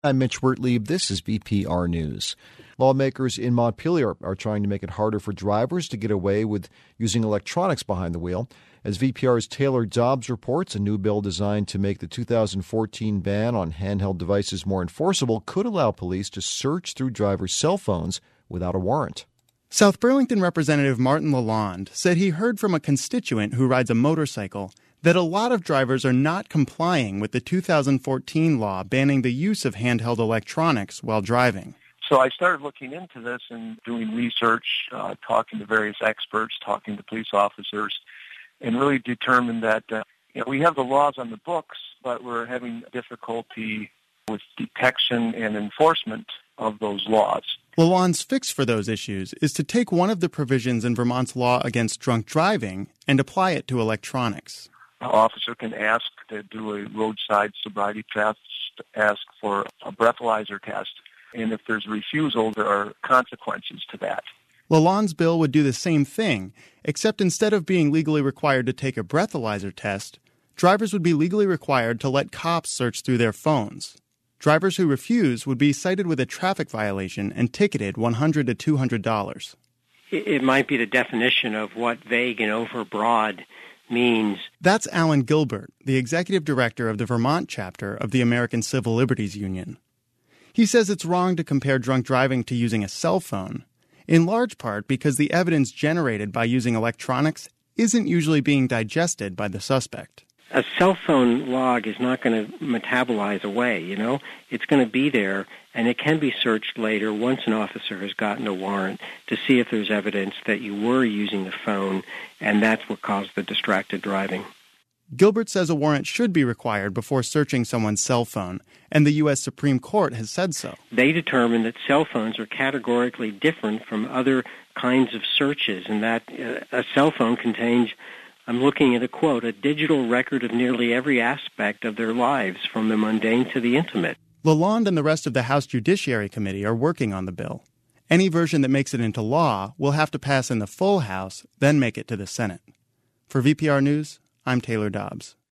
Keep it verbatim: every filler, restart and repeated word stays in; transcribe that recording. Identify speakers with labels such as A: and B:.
A: I'm Mitch Wertlieb. This is V P R News. Lawmakers in Montpelier are trying to make it harder for drivers to get away with using electronics behind the wheel. As V P R's Taylor Dobbs reports, a new bill designed to make the two thousand fourteen ban on handheld devices more enforceable could allow police to search through drivers' cell phones without a warrant.
B: South Burlington Representative Martin Lalonde said he heard from a constituent who rides a motorcycle that a lot of drivers are not complying with the two thousand fourteen law banning the use of handheld electronics while driving.
C: So I started looking into this and doing research, uh, talking to various experts, talking to police officers, and really determined that uh, you know, we have the laws on the books, but we're having difficulty with detection and enforcement of those laws.
B: Lalonde's fix for those issues is to take one of the provisions in Vermont's law against drunk driving and apply it to electronics.
C: An officer can ask to do a roadside sobriety test, ask for a breathalyzer test, and if there's a refusal, there are consequences to that.
B: Lalonde's bill would do the same thing, except instead of being legally required to take a breathalyzer test, drivers would be legally required to let cops search through their phones. Drivers who refuse would be cited with a traffic violation and ticketed one hundred to two hundred dollars.
D: It might be the definition of what vague and overbroad means.
B: That's Alan Gilbert, the executive director of the Vermont chapter of the American Civil Liberties Union. He says it's wrong to compare drunk driving to using a cell phone, in large part because the evidence generated by using electronics isn't usually being digested by the suspect.
D: A cell phone log is not going to metabolize away, you know? It's going to be there, and it can be searched later once an officer has gotten a warrant to see if there's evidence that you were using the phone, and that's what caused the distracted driving.
B: Gilbert says a warrant should be required before searching someone's cell phone, and the U S Supreme Court has said so.
D: They determined that cell phones are categorically different from other kinds of searches, and that uh, a cell phone contains, I'm looking at a quote, a digital record of nearly every aspect of their lives, from the mundane to the intimate.
B: Lalonde and the rest of the House Judiciary Committee are working on the bill. Any version that makes it into law will have to pass in the full House, then make it to the Senate. For V P R News, I'm Taylor Dobbs.